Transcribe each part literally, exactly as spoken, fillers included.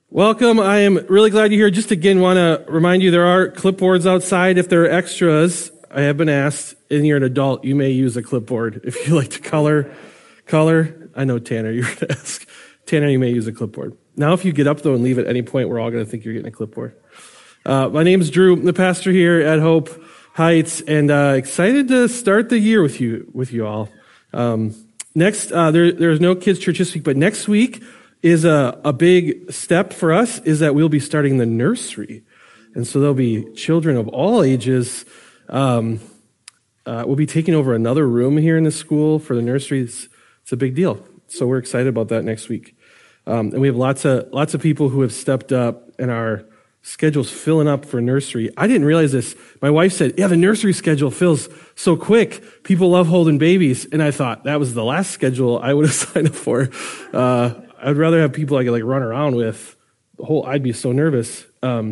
Welcome. I am really glad you're here. Just again, want to remind you there are clipboards outside. If there are extras, I have been asked, and you're an adult, you may use a clipboard. If you like to color, color. I know, Tanner, you're going to ask. Tanner, you may use a clipboard. Now, if you get up, though, and leave at any point, we're all going to think you're getting a clipboard. Uh, my name is Drew. I'm the pastor here at Hope Heights, and uh, excited to start the year with you, with you all. Um, next, uh, there, there's no kids' church this week, but next week, is a, a big step for us is that we'll be starting the nursery. And so there'll be children of all ages. Um, uh, we'll be taking over another room here in the school for the nursery. It's, it's a big deal. So we're excited about that next week. Um, and we have lots of lots of people who have stepped up, and our schedule's filling up for nursery. I didn't realize this. My wife said, yeah, the nursery schedule fills so quick. People love holding babies. And I thought that was the last schedule I would have signed up for. Uh, I'd rather have people I could like run around with. The whole, I'd be so nervous. Um,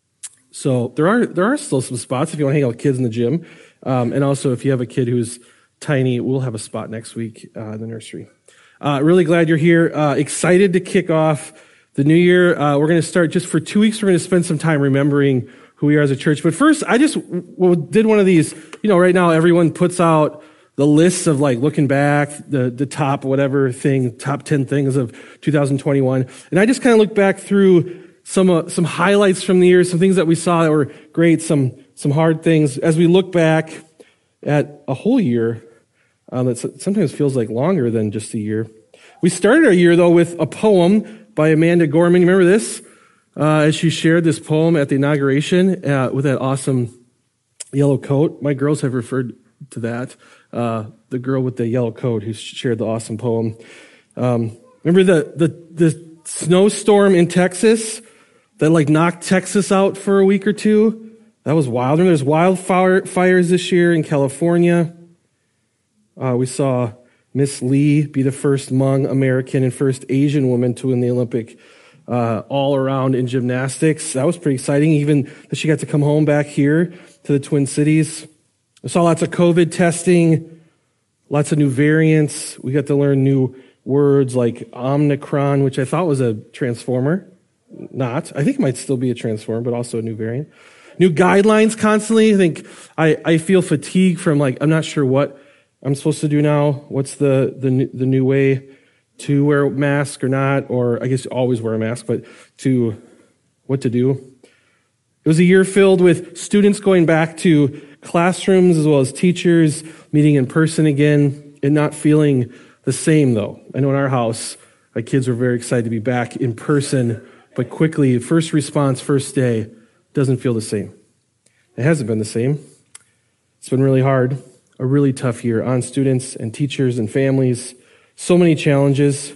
so there are there are still some spots if you want to hang out with kids in the gym, um, and also if you have a kid who's tiny, we'll have a spot next week uh, in the nursery. Uh, really glad you're here. Uh, excited to kick off the new year. Uh, we're going to start just for two weeks. We're going to spend some time remembering who we are as a church. But first, I just w- did one of these. You know, right now everyone puts out the lists of like looking back, the, the top whatever thing, top ten things of two thousand twenty-one. And I just kind of looked back through some, uh, some highlights from the year, some things that we saw that were great, some, some hard things. As we look back at a whole year, um, that sometimes feels like longer than just a year. We started our year though with a poem by Amanda Gorman. You remember this? Uh, as she shared this poem at the inauguration, uh, with that awesome yellow coat. My girls have referred to that. Uh, the girl with the yellow coat who shared the awesome poem. Um, remember the, the, the snowstorm in Texas that like knocked Texas out for a week or two? That was wild. Remember there's wildfire fires this year in California. Uh, we saw Miss Lee be the first Hmong American and first Asian woman to win the Olympic uh, all around in gymnastics. That was pretty exciting, even that she got to come home back here to the Twin Cities. I saw lots of COVID testing, lots of new variants. We got to learn new words like Omicron, which I thought was a transformer. Not. I think it might still be a transformer, but also a new variant. New guidelines constantly. I think I, I feel fatigue from like, I'm not sure what I'm supposed to do now. What's the, the, the new way to wear a mask or not? Or I guess always wear a mask, but to what to do. It was a year filled with students going back to classrooms as well as teachers meeting in person again and not feeling the same though. I know in our house, my kids were very excited to be back in person, but quickly, first response, first day, doesn't feel the same. It hasn't been the same. It's been really hard, a really tough year on students and teachers and families. So many challenges.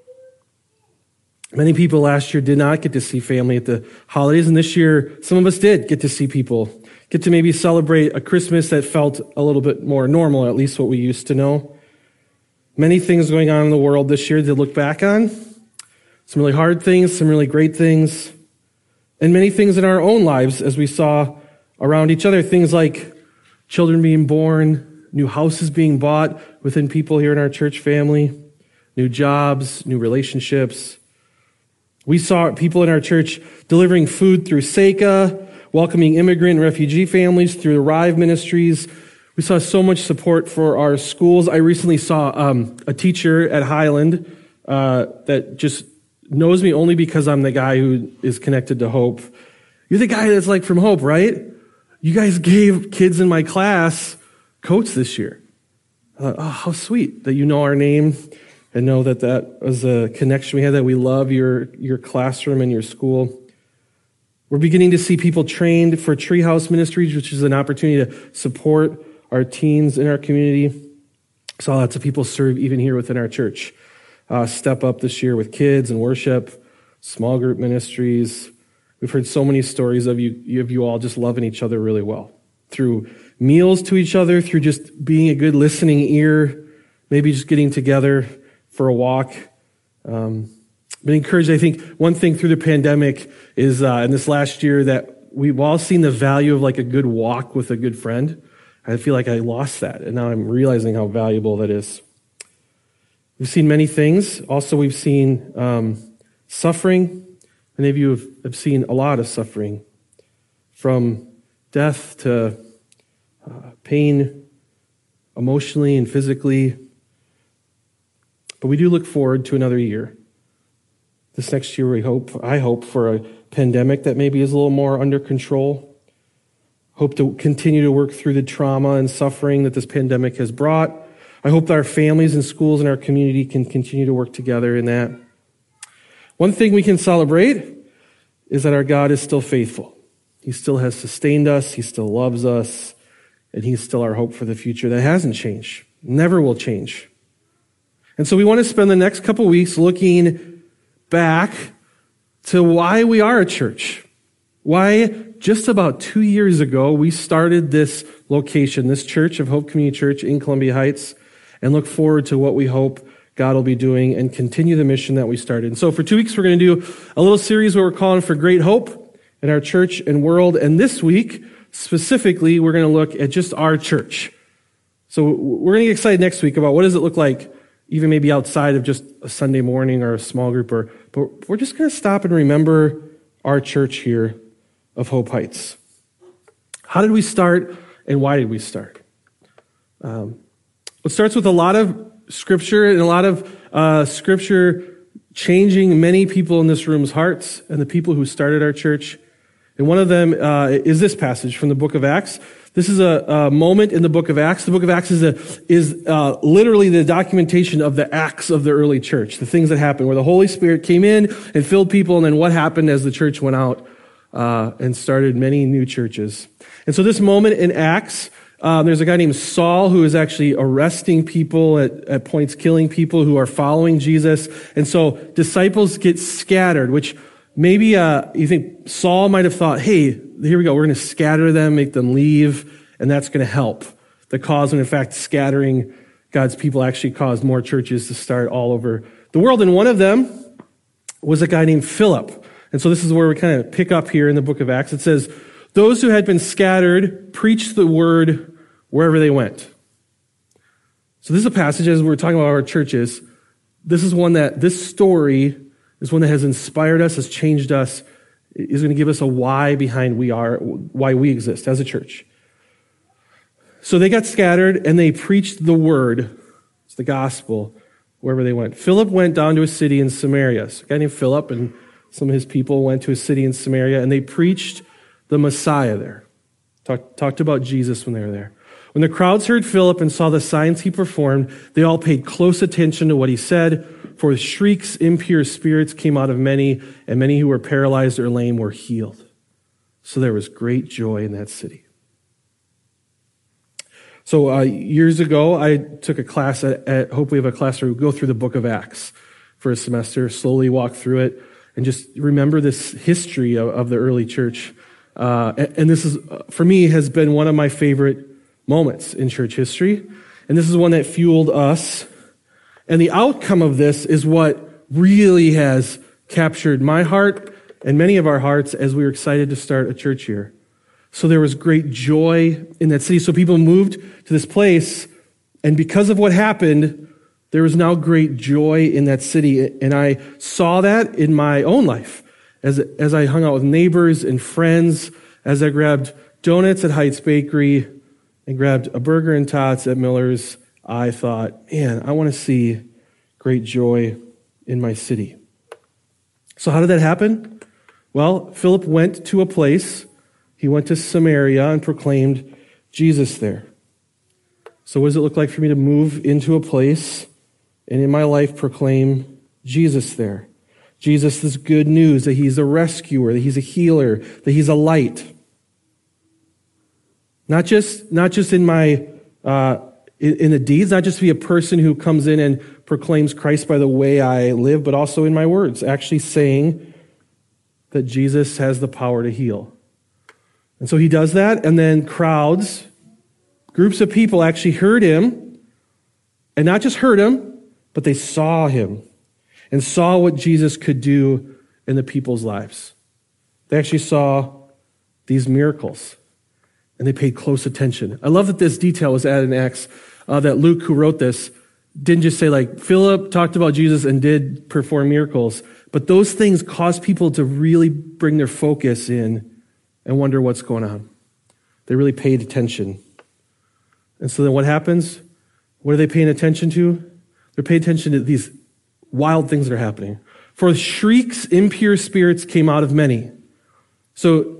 Many people last year did not get to see family at the holidays, and this year, some of us did get to see people, get to maybe celebrate a Christmas that felt a little bit more normal, at least what we used to know. Many things going on in the world this year to look back on. Some really hard things, some really great things, and many things in our own lives as we saw around each other. Things like children being born, new houses being bought within people here in our church family, new jobs, new relationships. We saw people in our church delivering food through Seika, welcoming immigrant and refugee families through the Rive Ministries. We saw so much support for our schools. I recently saw um, a teacher at Highland uh, that just knows me only because I'm the guy who is connected to Hope. You're the guy that's like from Hope, right? You guys gave kids in my class coats this year. I thought, oh, how sweet that you know our name and know that that was a connection we had, that we love your, your classroom and your school. We're beginning to see people trained for Treehouse Ministries, which is an opportunity to support our teens in our community. Saw lots of people serve even here within our church. Uh, step up this year with kids and worship, small group ministries. We've heard so many stories of you, of you all just loving each other really well. Through meals to each other, through just being a good listening ear, maybe just getting together for a walk. Um, been encouraged, I think, one thing through the pandemic is uh, in this last year that we've all seen the value of like a good walk with a good friend. I feel like I lost that, and now I'm realizing how valuable that is. We've seen many things. Also, we've seen um, suffering. Many of you have, have seen a lot of suffering, from death to uh, pain, emotionally and physically. But we do look forward to another year. This next year, we hope, I hope, for a pandemic that maybe is a little more under control. Hope to continue to work through the trauma and suffering that this pandemic has brought. I hope that our families and schools and our community can continue to work together in that. One thing we can celebrate is that our God is still faithful. He still has sustained us. He still loves us. And He's still our hope for the future. That hasn't changed. Never will change. And so we want to spend the next couple weeks looking back to why we are a church. Why just about two years ago we started this location, this church of Hope Community Church in Columbia Heights, and look forward to what we hope God will be doing and continue the mission that we started. And so for two weeks we're going to do a little series where we're calling for great hope in our church and world. And this week, specifically, we're going to look at just our church. So we're going to get excited next week about what does it look like, even maybe outside of just a Sunday morning or a small group, or, but we're just going to stop and remember our church here of Hope Heights. How did we start and why did we start? Um, it starts with a lot of scripture and a lot of uh, scripture changing many people in this room's hearts and the people who started our church. And one of them uh, is this passage from the book of Acts. This is a, a moment in the book of Acts. The book of Acts is a, is uh, literally the documentation of the acts of the early church, the things that happened, where the Holy Spirit came in and filled people, and then what happened as the church went out uh, and started many new churches. And so this moment in Acts, um, there's a guy named Saul who is actually arresting people, at, at points killing people who are following Jesus. And so disciples get scattered, which maybe uh, you think Saul might have thought, hey, here we go, we're going to scatter them, make them leave, and that's going to help the cause. And in fact, scattering God's people actually caused more churches to start all over the world. And one of them was a guy named Philip. And so this is where we kind of pick up here in the book of Acts. It says, those who had been scattered preached the word wherever they went. So this is a passage, as we're talking about our churches, this is one that, this story is one that has inspired us, has changed us, is going to give us a why behind we are, why we exist as a church. So they got scattered and they preached the word, it's the gospel, wherever they went. Philip went down to a city in Samaria. So a guy named Philip and some of his people went to a city in Samaria and they preached the Messiah there. Talk, talked about Jesus when they were there. When the crowds heard Philip and saw the signs he performed, they all paid close attention to what he said. For with shrieks, impure spirits came out of many, and many who were paralyzed or lame were healed. So there was great joy in that city. So uh, years ago, I took a class at, at Hope. We have a class where we go through the book of Acts for a semester, slowly walk through it, and just remember this history of, of the early church. Uh, and, and this is, for me, has been one of my favorite moments in church history. And this is one that fueled us. And the outcome of this is what really has captured my heart and many of our hearts as we were excited to start a church here. So there was great joy in that city. So people moved to this place, and because of what happened, there was now great joy in that city. And I saw that in my own life as, as I hung out with neighbors and friends, as I grabbed donuts at Heights Bakery and grabbed a burger and tots at Miller's. I thought, man, I want to see great joy in my city. So how did that happen? Well, Philip went to a place. He went to Samaria and proclaimed Jesus there. So what does it look like for me to move into a place and in my life proclaim Jesus there? Jesus is good news, that he's a rescuer, that he's a healer, that he's a light. Not just, not just in my, uh, in, in the deeds, not just to be a person who comes in and proclaims Christ by the way I live, but also in my words, actually saying that Jesus has the power to heal. And so he does that, and then crowds, groups of people actually heard him, and not just heard him, but they saw him and saw what Jesus could do in the people's lives. They actually saw these miracles, and they paid close attention. I love that this detail was added in Acts, uh, that Luke, who wrote this, didn't just say like, Philip talked about Jesus and did perform miracles, But those things cause people to really bring their focus in and wonder what's going on. They really paid attention. And so then what happens? What are they paying attention to? They're paying attention to these wild things that are happening. For shrieks, impure spirits came out of many. So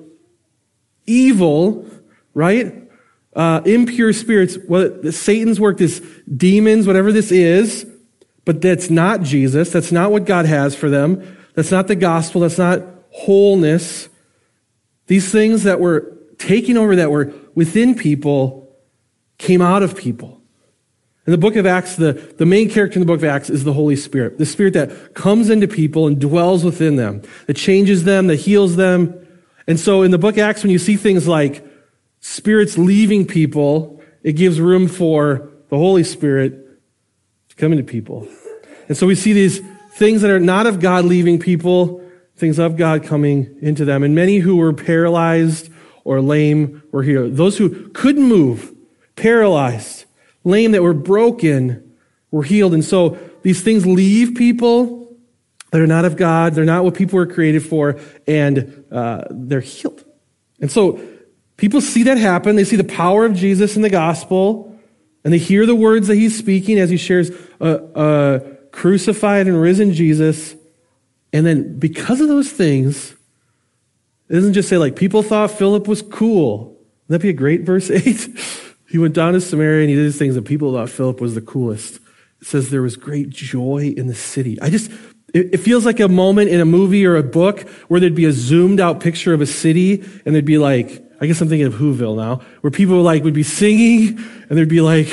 evil, right? Uh, impure spirits, what Satan's work is demons, whatever this is, but that's not Jesus. That's not what God has for them. That's not the gospel. That's not wholeness. These things that were taking over, that were within people, came out of people. In the book of Acts, the, the main character in the book of Acts is the Holy Spirit, the Spirit that comes into people and dwells within them, that changes them, that heals them. And so in the book of Acts, when you see things like spirits leaving people, it gives room for the Holy Spirit to come into people. And so we see these things that are not of God leaving people, things of God coming into them. And many who were paralyzed or lame were healed. Those who couldn't move, paralyzed, lame, that were broken, were healed. And so these things leave people that are not of God. They're not what people were created for, and uh, they're healed. And so people see that happen. They see the power of Jesus in the gospel, and they hear the words that he's speaking as he shares a, a crucified and risen Jesus. And then because of those things, it doesn't just say like, people thought Philip was cool. Wouldn't that be a great verse eight? He went down to Samaria and he did these things that people thought Philip was the coolest. It says there was great joy in the city. I just, it, it feels like a moment in a movie or a book where there'd be a zoomed out picture of a city and there'd be like, I guess I'm thinking of Whoville now, where people like would be singing and there'd be like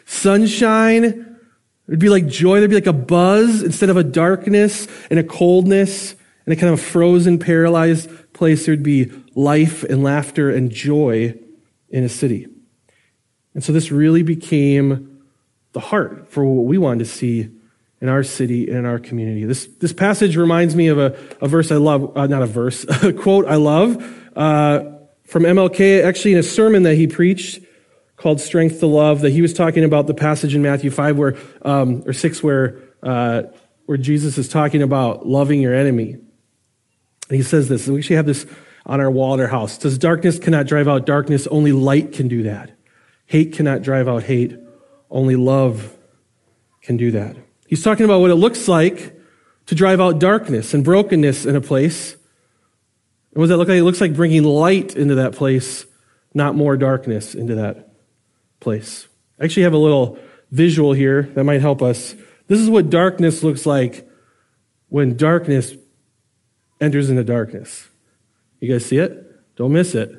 sunshine. There'd be like joy. There'd be like a buzz instead of a darkness and a coldness and a kind of frozen, paralyzed place. There'd be life and laughter and joy in a city. And so this really became the heart for what we wanted to see in our city and in our community. This this passage reminds me of a, a verse I love, uh, not a verse, a quote I love uh, from M L K, actually in a sermon that he preached called Strength to Love, that he was talking about the passage in Matthew five where um, or six where uh, where Jesus is talking about loving your enemy. And he says this, we actually have this on our wall at our house. It says, darkness cannot drive out darkness, only light can do that. Hate cannot drive out hate. Only love can do that. He's talking about what it looks like to drive out darkness and brokenness in a place. And what does that look like? It looks like bringing light into that place, not more darkness into that place. I actually have a little visual here that might help us. This is what darkness looks like when darkness enters into darkness. You guys see it? Don't miss it.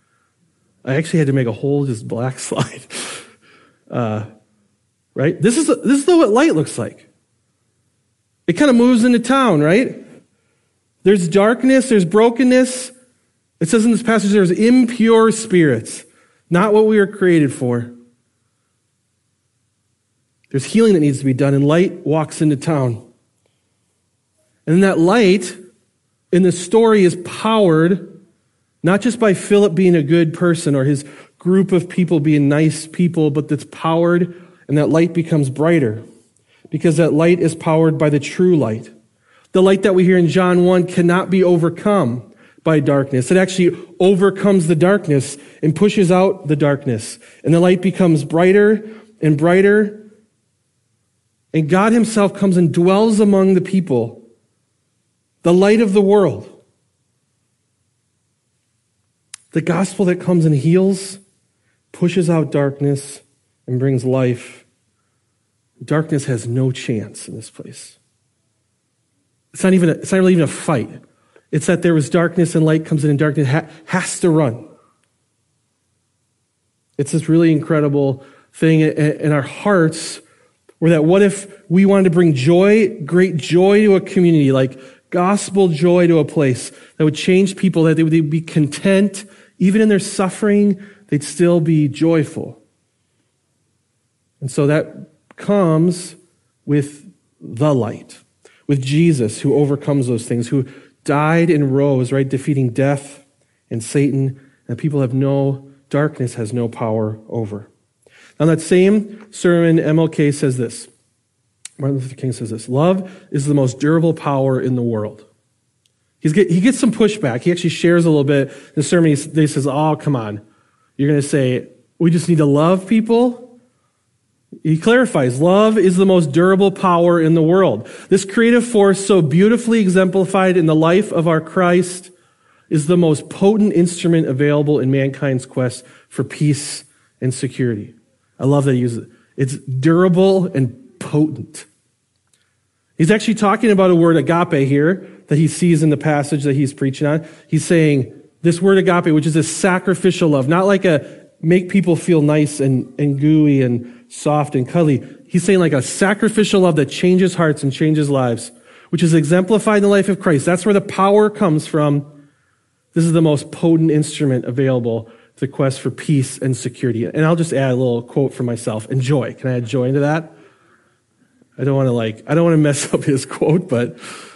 I actually had to make a whole just black slide. Uh, right? This is this is what light looks like. It kind of moves into town, right? There's darkness, there's brokenness. It says in this passage there's impure spirits, not what we were created for. There's healing that needs to be done, and light walks into town. And that light in the story is powered not just by Philip being a good person or his group of people being nice people, but that's powered, and that light becomes brighter because that light is powered by the true light. The light that we hear in John one cannot be overcome by darkness. It actually overcomes the darkness and pushes out the darkness. And the light becomes brighter and brighter. And God himself comes and dwells among the people, the light of the world. The gospel that comes and heals, pushes out darkness, and brings life. Darkness has no chance in this place. It's not even a, it's not really even a fight. It's that there was darkness and light comes in and darkness ha- has to run. It's this really incredible thing in our hearts where that what if we wanted to bring joy, great joy to a community, like gospel joy to a place that would change people, that they would be content. Even in their suffering, they'd still be joyful. And so that comes with the light, with Jesus who overcomes those things, who died and rose, right, defeating death and Satan, and people have no, darkness has no power over. Now, in that same sermon, M L K says this, Martin Luther King says this, love is the most durable power in the world. He's get, he gets some pushback. He actually shares a little bit in the sermon. He, he says, oh, come on. You're going to say, we just need to love people? He clarifies, love is the most durable power in the world. This creative force, so beautifully exemplified in the life of our Christ, is the most potent instrument available in mankind's quest for peace and security. I love that he uses it. It's durable and potent. He's actually talking about a word agape here that he sees in the passage that he's preaching on. He's saying this word agape, which is a sacrificial love, not like a make people feel nice and, and gooey and soft and cuddly. He's saying like a sacrificial love that changes hearts and changes lives, which is exemplified in the life of Christ. That's where the power comes from. This is the most potent instrument available to the quest for peace and security. And I'll just add a little quote for myself. And joy. Can I add joy into that? I don't want to like, I don't want to mess up his quote, but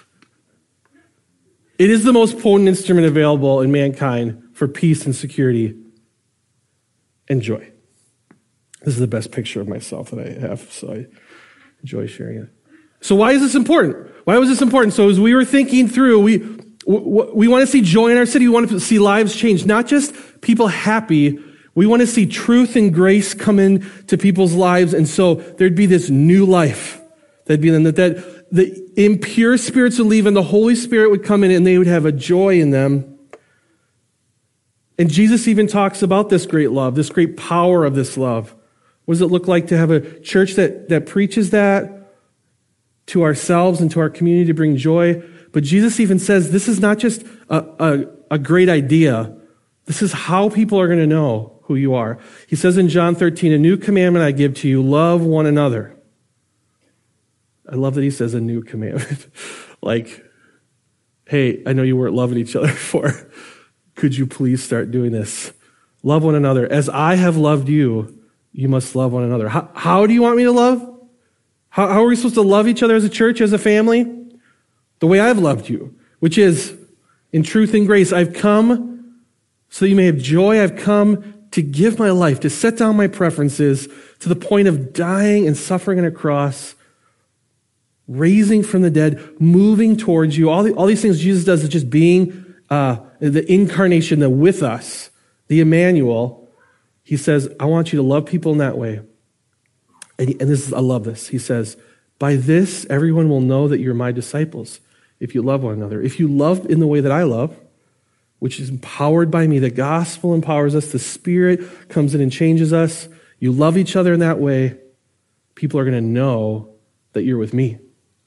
it is the most potent instrument available in mankind for peace and security and joy. This is the best picture of myself that I have, so I enjoy sharing it. So why is this important? Why was this important? So as we were thinking through, we we want to see joy in our city. We want to see lives change, not just people happy. We want to see truth and grace come into people's lives, and so there'd be this new life. That'd be that that the impure spirits would leave, and the Holy Spirit would come in, and they would have a joy in them. And Jesus even talks about this great love, this great power of this love. What does it look like to have a church that, that preaches that to ourselves and to our community to bring joy? But Jesus even says this is not just a, a, a great idea. This is how people are going to know who you are. He says in John thirteen, a new commandment I give to you, love one another. I love that he says a new commandment. Like, hey, I know you weren't loving each other before. Could you please start doing this? Love one another. As I have loved you, you must love one another. How, how do you want me to love? How, how are we supposed to love each other as a church, as a family? The way I've loved you, which is in truth and grace. I've come so you may have joy. I've come to give my life, to set down my preferences to the point of dying and suffering on a cross, raising from the dead, moving towards you. All, the, all these things Jesus does is just being uh, the incarnation, the with us, the Emmanuel. He says, I want you to love people in that way. And, and this is, I love this. He says, by this, everyone will know that you're my disciples if you love one another. If you love in the way that I love, which is empowered by me, the gospel empowers us, the Spirit comes in and changes us. You love each other in that way, people are going to know that you're with me.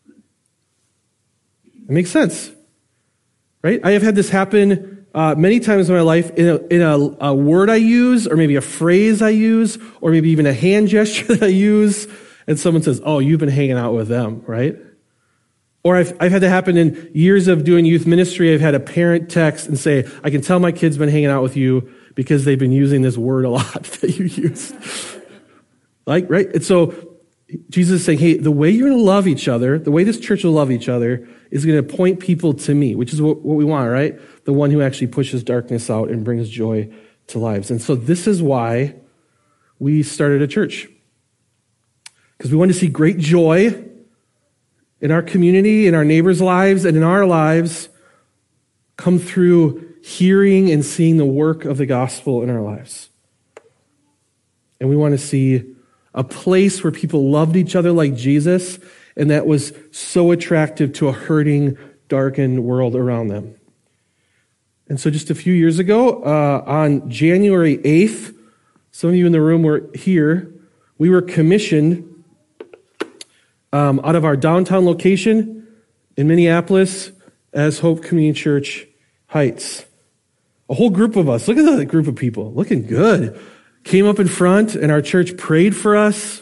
It makes sense, right? I have had this happen uh, many times in my life in, a, in a, a word I use, or maybe a phrase I use, or maybe even a hand gesture that I use, and someone says, oh, you've been hanging out with them, right? Or I've, I've had that happen in years of doing youth ministry. I've had a parent text and say, I can tell my kid's been hanging out with you because they've been using this word a lot that you use. Like, right? And so Jesus is saying, hey, the way you're going to love each other, the way this church will love each other is going to point people to me, which is what, what we want, right? The one who actually pushes darkness out and brings joy to lives. And so this is why we started a church. Because we want to see great joy in our community, in our neighbors' lives, and in our lives come through hearing and seeing the work of the gospel in our lives. And we want to see a place where people loved each other like Jesus, and that was so attractive to a hurting, darkened world around them. And so just a few years ago, uh, on January eighth, some of you in the room were here, we were commissioned Um, out of our downtown location in Minneapolis as Hope Community Church Heights. A whole group of us, look at that group of people, looking good, came up in front, and our church prayed for us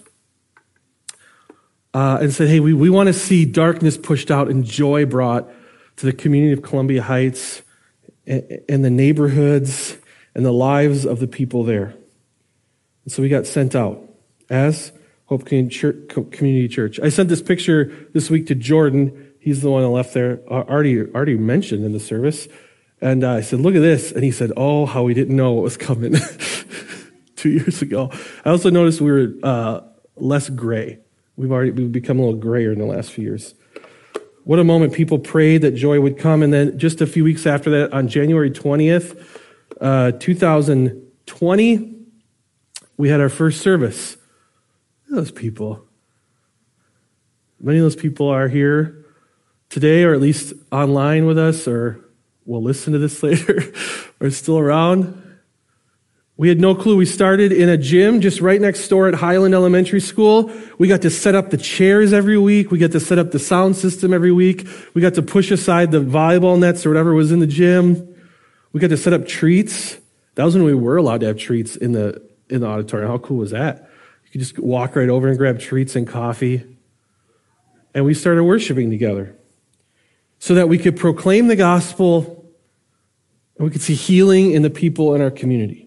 uh, and said, hey, we, we want to see darkness pushed out and joy brought to the community of Columbia Heights and, and the neighborhoods and the lives of the people there. And so we got sent out as Hope Community Church. I sent this picture this week to Jordan. He's the one that left there, already already mentioned in the service. And uh, I said, look at this. And he said, oh, how we didn't know what was coming two years ago. I also noticed we were uh, less gray. We've already we've become a little grayer in the last few years. What a moment. People prayed that joy would come. And then just a few weeks after that, on January twentieth, uh, two thousand twenty, we had our first service. Look at those people. Many of those people are here today, or at least online with us, or will listen to this later, or still around. We had no clue. We started in a gym just right next door at Highland Elementary School. We got to set up the chairs every week. We got to set up the sound system every week. We got to push aside the volleyball nets or whatever was in the gym. We got to set up treats. That was when we were allowed to have treats in the in the auditorium. How cool was that? You could just walk right over and grab treats and coffee. And we started worshiping together so that we could proclaim the gospel and we could see healing in the people in our community.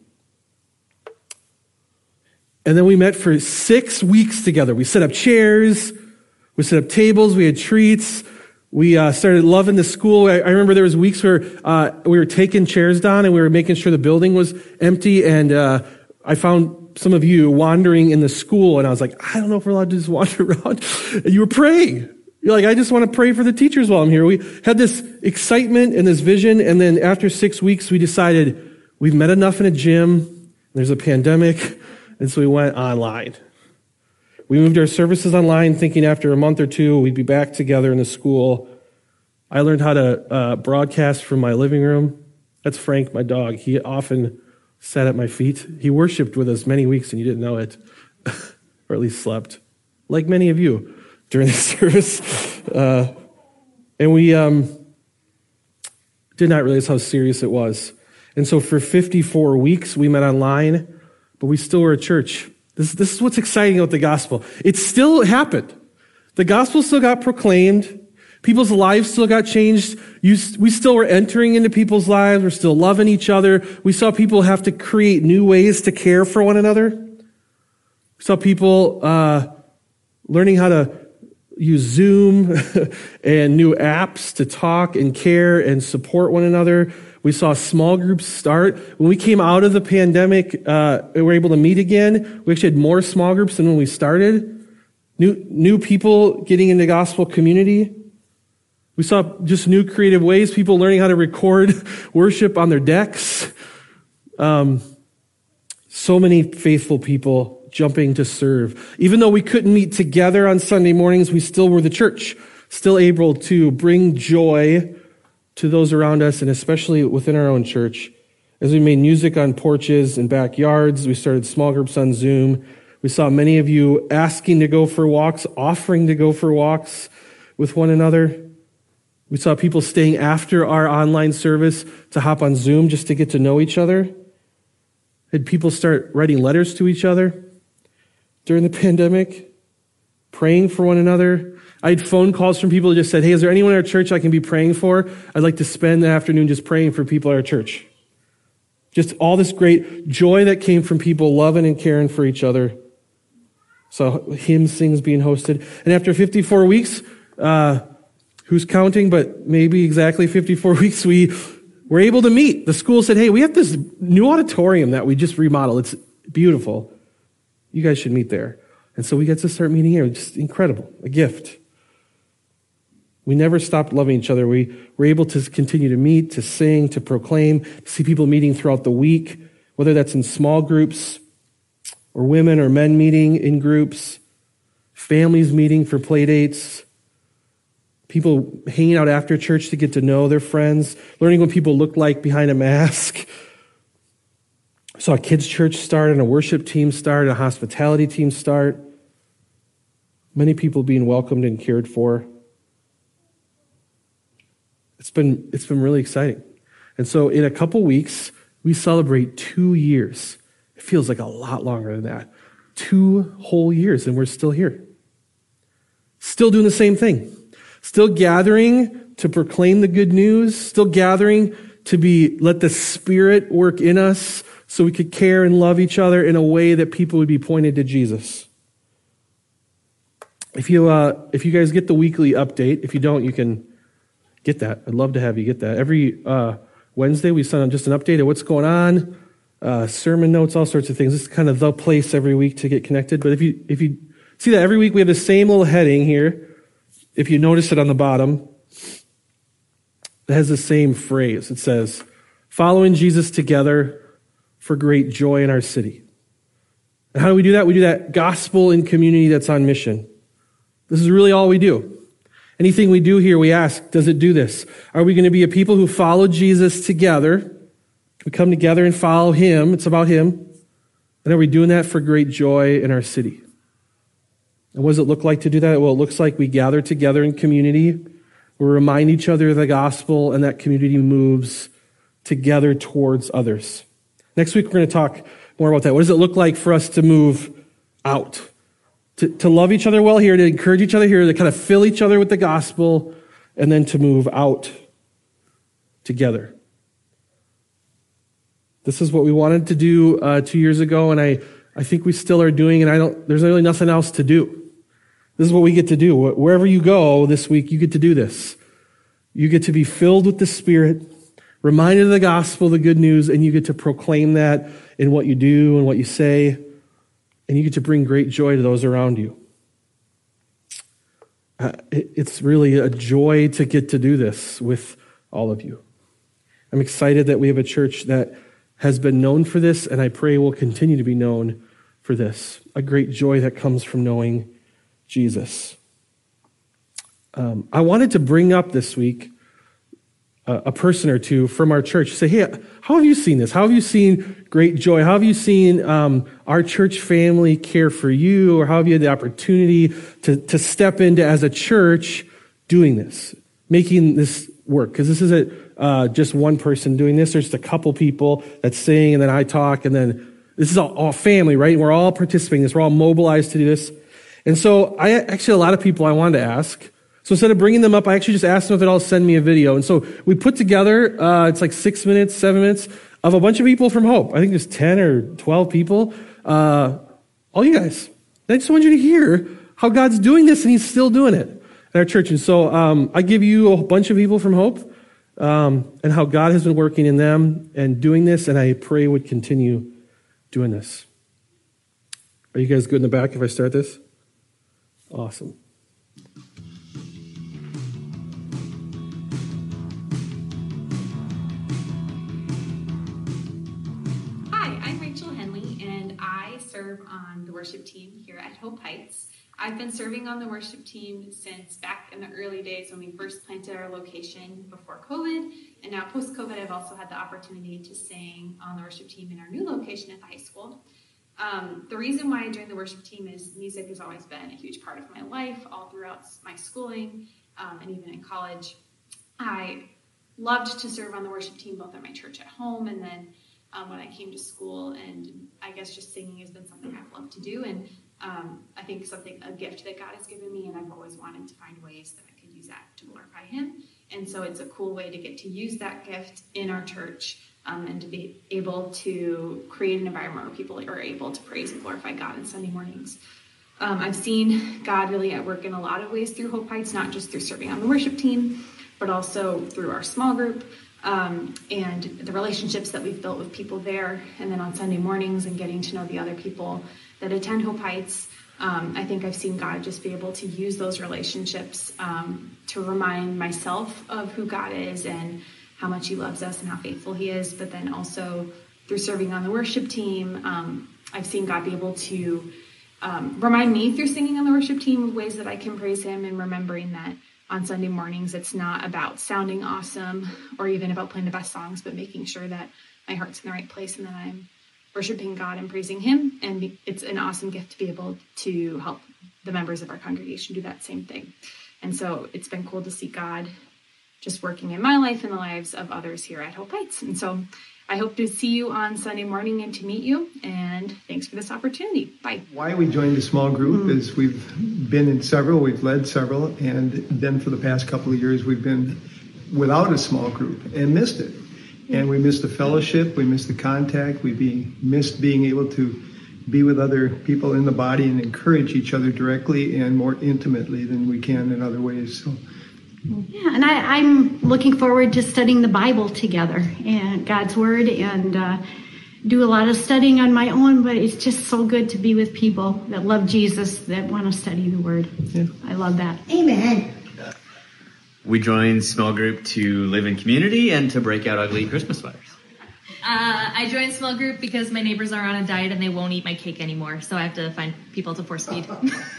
And then we met for six weeks together. We set up chairs, we set up tables, we had treats. We uh, started loving the school. I, I remember there was weeks where uh, we were taking chairs down and we were making sure the building was empty. And uh, I found some of you wandering in the school, and I was like, I don't know if we're allowed to just wander around. And you were praying. You're like, I just want to pray for the teachers while I'm here. We had this excitement and this vision, and then after six weeks, we decided we've met enough in a gym. There's a pandemic. And so we went online. We moved our services online, thinking after a month or two, we'd be back together in the school. I learned how to uh, broadcast from my living room. That's Frank, my dog. He often sat at my feet. He worshiped with us many weeks, and you didn't know it, or at least slept, like many of you during the service. Uh, and we um, did not realize how serious it was. And so for fifty-four weeks, we met online. But we still were a church. This, this is what's exciting about the gospel. It still happened. The gospel still got proclaimed. People's lives still got changed. You, we still were entering into people's lives. We're still loving each other. We saw people have to create new ways to care for one another. We saw people uh, learning how to use Zoom and new apps to talk and care and support one another. We saw small groups start. When we came out of the pandemic, uh, we were able to meet again. We actually had more small groups than when we started. New, new people getting into gospel community. We saw just new creative ways, people learning how to record worship on their decks. Um, so many faithful people jumping to serve. Even though we couldn't meet together on Sunday mornings, we still were the church, still able to bring joy to those around us, and especially within our own church. As we made music on porches and backyards, we started small groups on Zoom. We saw many of you asking to go for walks, offering to go for walks with one another. We saw people staying after our online service to hop on Zoom just to get to know each other. Had people start writing letters to each other during the pandemic, praying for one another. I had phone calls from people who just said, hey, is there anyone in our church I can be praying for? I'd like to spend the afternoon just praying for people at our church. Just all this great joy that came from people loving and caring for each other. So hymn sings being hosted. And after fifty-four weeks, uh, who's counting, but maybe exactly fifty-four weeks, we were able to meet. The school said, hey, we have this new auditorium that we just remodeled. It's beautiful. You guys should meet there. And so we get to start meeting here. Just incredible. A gift. We never stopped loving each other. We were able to continue to meet, to sing, to proclaim, to see people meeting throughout the week, whether that's in small groups or women or men meeting in groups, families meeting for play dates, people hanging out after church to get to know their friends, learning what people look like behind a mask. I saw a kids' church start and a worship team start, a hospitality team start. Many people being welcomed and cared for. It's been, it's been really exciting. And so in a couple weeks, we celebrate two years. It feels like a lot longer than that. Two whole years, and we're still here. Still doing the same thing. Still gathering to proclaim the good news. Still gathering to be, let the Spirit work in us so we could care and love each other in a way that people would be pointed to Jesus. If you, uh, if you guys get the weekly update, if you don't, you can get that. I'd love to have you get that. Every uh, Wednesday, we send out just an update of what's going on, uh, sermon notes, all sorts of things. This is kind of the place every week to get connected. But if you if you See that every week we have the same little heading here. If you notice it on the bottom, it has the same phrase. It says, following Jesus together for great joy in our city. And how do we do that? We do that gospel in community that's on mission. This is really all we do. Anything we do here, we ask, does it do this? Are we going to be a people who follow Jesus together? We come together and follow him. It's about him. And are we doing that for great joy in our city? And what does it look like to do that? Well, it looks like we gather together in community. We remind each other of the gospel, and that community moves together towards others. Next week, we're going to talk more about that. What does it look like for us to move out? To, to love each other well here, to encourage each other here, to kind of fill each other with the gospel, and then to move out together. This is what we wanted to do uh, two years ago, and I, I think we still are doing, and I don't. There's really nothing else to do. This is what we get to do. Wherever you go this week, you get to do this. You get to be filled with the Spirit, reminded of the gospel, the good news, and you get to proclaim that in what you do and what you say, and you get to bring great joy to those around you. Uh, it, it's really a joy to get to do this with all of you. I'm excited that we have a church that has been known for this, and I pray will continue to be known for this. A great joy that comes from knowing Jesus. Um, I wanted to bring up this week uh, a person or two from our church. Say, hey, how have you seen this? How have you seen great joy? How have you seen um, our church family care for you? Or how have you had the opportunity to, to step into as a church doing this, making this work? Because this isn't uh, just one person doing this. There's just a couple people that sing, and then I talk, and then this is all, all family, right? We're all participating in this. We're all mobilized to do this. And so I actually, a lot of people I wanted to ask. So instead of bringing them up, I actually just asked them if they'd all send me a video. And so we put together, uh, it's like six minutes, seven minutes, of a bunch of people from Hope. I think there's ten or twelve people. Uh, all you guys. I just want you to hear how God's doing this, and he's still doing it at our church. And so um, I give you a bunch of people from Hope um, and how God has been working in them and doing this, and I pray would continue doing this. Are you guys good in the back if I start this? Awesome. Hi, I'm Rachel Henley, and I serve on the worship team here at Hope Heights. I've been serving on the worship team since back in the early days when we first planted our location before COVID, and now post-COVID, I've also had the opportunity to sing on the worship team in our new location at the high school. Um, the reason why I joined the worship team is music has always been a huge part of my life, all throughout my schooling, um, and even in college. I loved to serve on the worship team, both at my church at home, and then um, when I came to school, and I guess just singing has been something I've loved to do, and um, I think something, a gift that God has given me, and I've always wanted to find ways that I could use that to glorify him, and so it's a cool way to get to use that gift in our church. Um, and to be able to create an environment where people are able to praise and glorify God on Sunday mornings. Um, I've seen God really at work in a lot of ways through Hope Heights, not just through serving on the worship team, but also through our small group um, and the relationships that we've built with people there. And then on Sunday mornings and getting to know the other people that attend Hope Heights. Um, I think I've seen God just be able to use those relationships um, to remind myself of who God is and how much he loves us and how faithful he is. But then also through serving on the worship team, um, I've seen God be able to um, remind me through singing on the worship team of ways that I can praise him, and remembering that on Sunday mornings, it's not about sounding awesome or even about playing the best songs, but making sure that my heart's in the right place and that I'm worshiping God and praising him. And it's an awesome gift to be able to help the members of our congregation do that same thing. And so it's been cool to see God just working in my life and the lives of others here at Hope Heights. And so I hope to see you on Sunday morning and to meet you. And thanks for this opportunity. Bye. Why we joined a small group mm-hmm. is we've been in several, we've led several, and then for the past couple of years we've been without a small group and missed it. And we missed the fellowship, we missed the contact, we be, missed being able to be with other people in the body and encourage each other directly and more intimately than we can in other ways. So. Yeah, and I, I'm looking forward to studying the Bible together and God's Word, and uh, do a lot of studying on my own, but it's just so good to be with people that love Jesus, that want to study the Word. Yeah. I love that. Amen. We joined small group to live in community and to break out ugly Christmas sweaters. Uh, I joined small group because my neighbors are on a diet and they won't eat my cake anymore, so I have to find people to force feed.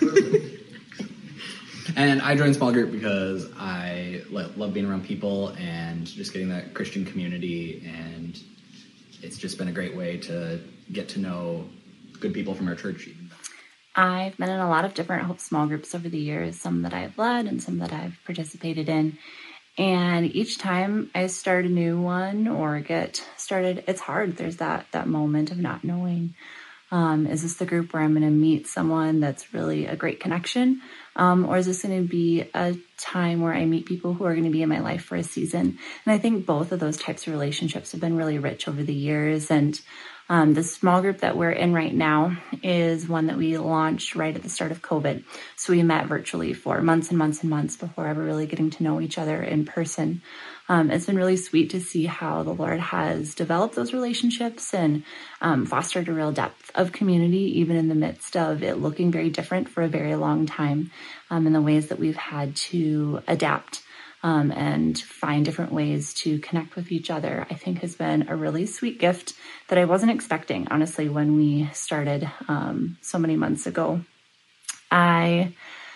And I joined small group because I love being around people and just getting that Christian community, and it's just been a great way to get to know good people from our church. I've been in a lot of different Hope small groups over the years, some that I've led and some that I've participated in. And each time I start a new one or get started, it's hard. There's that that moment of not knowing. Um, is this the group where I'm going to meet someone that's really a great connection? Um, or is this going to be a time where I meet people who are going to be in my life for a season? And I think both of those types of relationships have been really rich over the years. And um, the small group that we're in right now is one that we launched right at the start of COVID. So we met virtually for months and months and months before ever really getting to know each other in person. Um, it's been really sweet to see how the Lord has developed those relationships and um, fostered a real depth of community, even in the midst of it looking very different for a very long time, um, in the ways that we've had to adapt um, and find different ways to connect with each other, I think has been a really sweet gift that I wasn't expecting, honestly, when we started um, so many months ago. I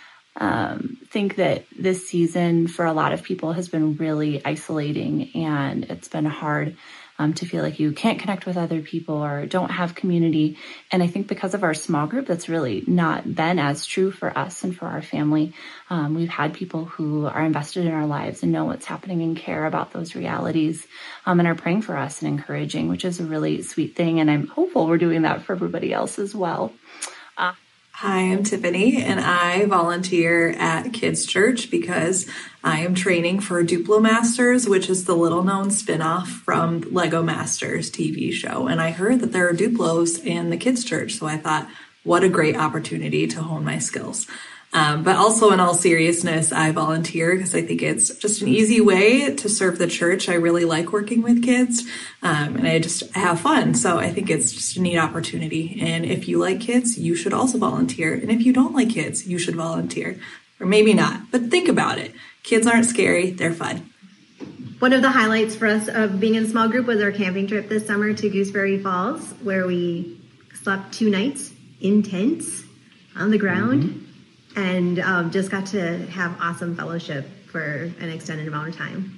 Um, think that this season for a lot of people has been really isolating, and it's been hard um, to feel like you can't connect with other people or don't have community. And I think because of our small group, that's really not been as true for us and for our family. Um, we've had people who are invested in our lives and know what's happening and care about those realities um, and are praying for us and encouraging, which is a really sweet thing. And I'm hopeful we're doing that for everybody else as well. Uh, Hi, I'm Tiffany, and I volunteer at Kids Church because I am training for Duplo Masters, which is the little-known spinoff from Lego Masters T V show. And I heard that there are Duplos in the Kids Church, so I thought, what a great opportunity to hone my skills. Um, but also, in all seriousness, I volunteer because I think it's just an easy way to serve the church. I really like working with kids, um, and I just have fun. So I think it's just a neat opportunity. And if you like kids, you should also volunteer. And if you don't like kids, you should volunteer. Or maybe not, but think about it. Kids aren't scary. They're fun. One of the highlights for us of being in a small group was our camping trip this summer to Gooseberry Falls, where we slept two nights in tents on the ground. Mm-hmm. And um, just got to have awesome fellowship for an extended amount of time.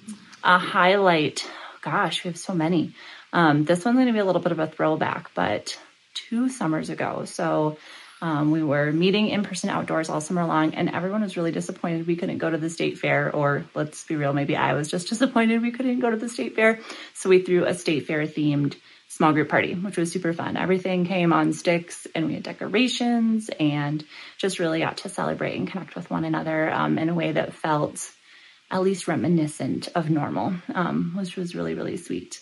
A highlight, gosh, we have so many. Um, this one's going to be a little bit of a throwback, but two summers ago. So um, we were meeting in person outdoors all summer long, and everyone was really disappointed we couldn't go to the state fair, or let's be real, maybe I was just disappointed we couldn't go to the state fair. So we threw a state fair themed small group party, which was super fun. Everything came on sticks, and we had decorations and just really got to celebrate and connect with one another um, in a way that felt at least reminiscent of normal, um, which was really, really sweet.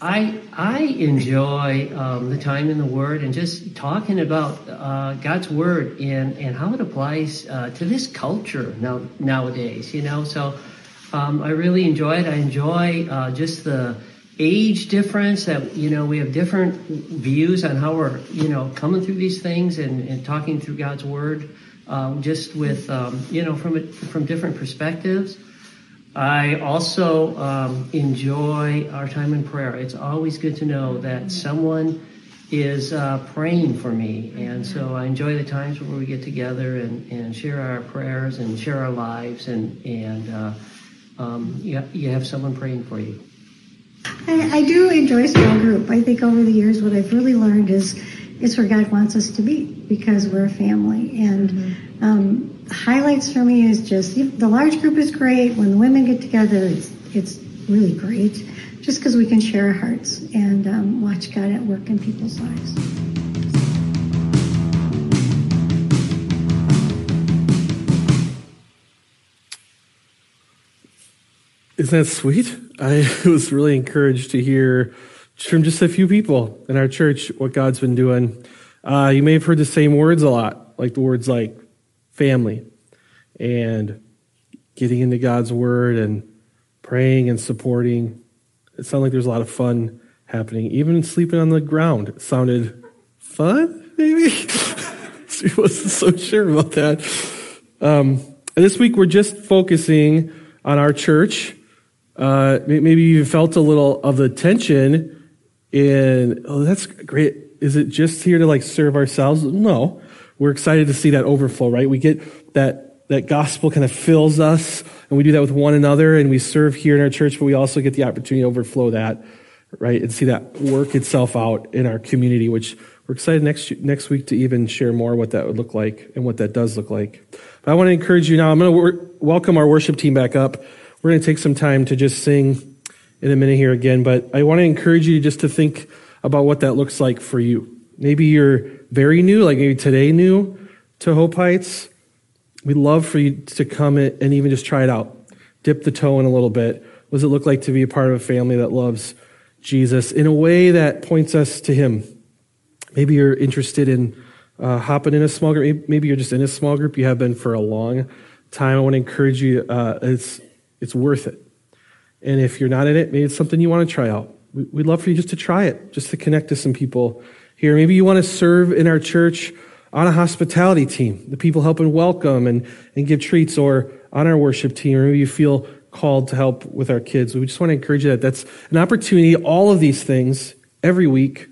I I enjoy um, the time in the Word and just talking about uh, God's Word and, and how it applies uh, to this culture now nowadays, you know. So um, I really enjoy it. I enjoy uh, just the age difference that, you know, we have different views on how we're, you know, coming through these things and, and talking through God's Word, um, just with, um, you know, from it, from different perspectives. I also um, enjoy our time in prayer. It's always good to know that someone is uh, praying for me. And so I enjoy the times where we get together and, and share our prayers and share our lives. And, and uh, um, you, you have someone praying for you. I, I do enjoy small group. I think over the years what I've really learned is it's where God wants us to be because we're a family. And mm-hmm. um, highlights for me is just the large group is great. When the women get together, it's, it's really great just because we can share our hearts and um, watch God at work in people's lives. Isn't that sweet? I was really encouraged to hear from just a few people in our church what God's been doing. Uh, you may have heard the same words a lot, like the words like family and getting into God's Word and praying and supporting. It sounds like there's a lot of fun happening. Even sleeping on the ground sounded fun, maybe? She wasn't so sure about that. Um, this week, we're just focusing on our church. Uh, maybe you felt a little of the tension in, oh, that's great. Is it just here to like serve ourselves? No. We're excited to see that overflow, right? We get that, that gospel kind of fills us, and we do that with one another, and we serve here in our church, but we also get the opportunity to overflow that, right? And see that work itself out in our community, which we're excited next next week to even share more what that would look like and what that does look like. But I want to encourage you now. I'm going to wor- welcome our worship team back up. We're going to take some time to just sing in a minute here again, but I want to encourage you just to think about what that looks like for you. Maybe you're very new, like maybe today new to Hope Heights. We'd love for you to come and even just try it out. Dip the toe in a little bit. What does it look like to be a part of a family that loves Jesus in a way that points us to Him? Maybe you're interested in uh, hopping in a small group. Maybe you're just in a small group. You have been for a long time. I want to encourage you. Uh, it's it's worth it. And if you're not in it, maybe it's something you want to try out. We'd love for you just to try it, just to connect to some people here. Maybe you want to serve in our church on a hospitality team, the people helping welcome and, and give treats, or on our worship team, or maybe you feel called to help with our kids. We just want to encourage you that that's an opportunity, all of these things, every week,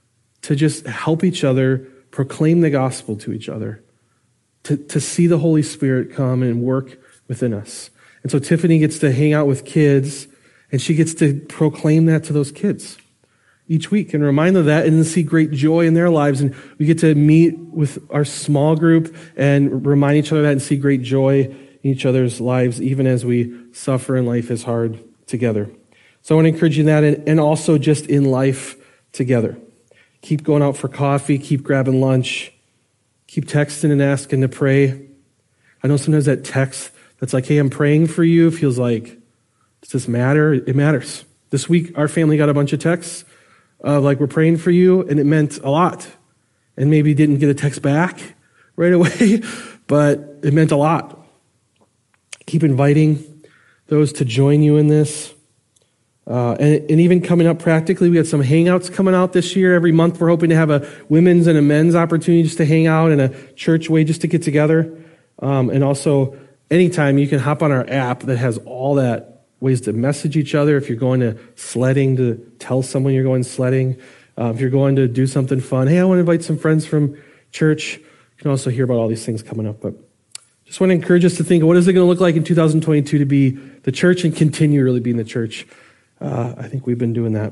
to just help each other, proclaim the gospel to each other, to, to see the Holy Spirit come and work within us. And so Tiffany gets to hang out with kids, and she gets to proclaim that to those kids each week and remind them of that, and then see great joy in their lives. And we get to meet with our small group and remind each other of that and see great joy in each other's lives, even as we suffer and life is hard together. So I want to encourage you in that, and, and also just in life together. Keep going out for coffee, keep grabbing lunch, keep texting and asking to pray. I know sometimes that text that's like, hey, I'm praying for you, feels like, does this matter? It matters. This week, our family got a bunch of texts of like, we're praying for you, and it meant a lot. And maybe didn't get a text back right away, but it meant a lot. Keep inviting those to join you in this. Uh, and, and even coming up practically, we got some hangouts coming out this year. Every month, we're hoping to have a women's and a men's opportunity just to hang out in a church way, just to get together. Um, and also, anytime you can hop on our app that has all that ways to message each other. If you're going to sledding, to tell someone you're going sledding. Uh, if you're going to do something fun, hey, I want to invite some friends from church. You can also hear about all these things coming up. But just want to encourage us to think, what is it going to look like in two thousand twenty-two to be the church and continue really being the church? Uh, I think we've been doing that.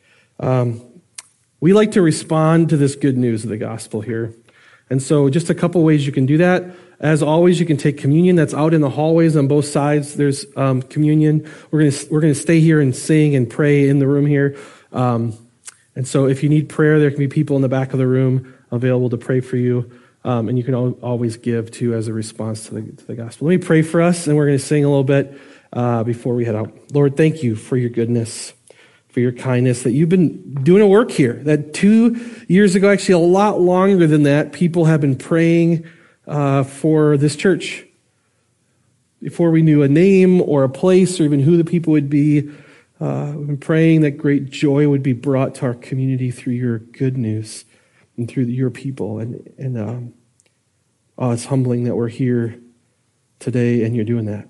Um, we like to respond to this good news of the gospel here. And so just a couple ways you can do that. As always, you can take communion. That's out in the hallways on both sides. There's um, communion. We're going to we're going to stay here and sing and pray in the room here. Um, and so if you need prayer, there can be people in the back of the room available to pray for you. Um, and you can al- always give, too, as a response to the, to the gospel. Let me pray for us, and we're going to sing a little bit uh, before we head out. Lord, thank you for your goodness, for your kindness, that you've been doing a work here. That two years ago, actually a lot longer than that, people have been praying Uh, for this church. Before we knew a name or a place or even who the people would be, uh, we've been praying that great joy would be brought to our community through your good news and through your people. And, and um, oh, it's humbling that we're here today and you're doing that.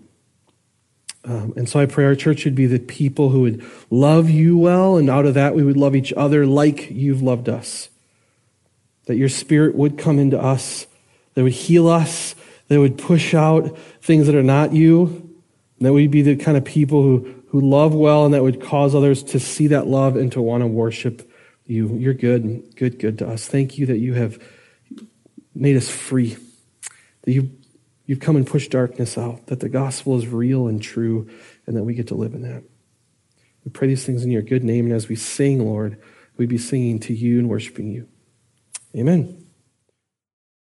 Um, and so I pray our church would be the people who would love you well, and out of that we would love each other like you've loved us. That your Spirit would come into us, that would heal us, that would push out things that are not you, and that we'd be the kind of people who, who love well, and that would cause others to see that love and to want to worship you. You're good, good, good to us. Thank you that you have made us free, that you, you've come and pushed darkness out, that the gospel is real and true, and that we get to live in that. We pray these things in your good name, and as we sing, Lord, we'd be singing to you and worshiping you. Amen.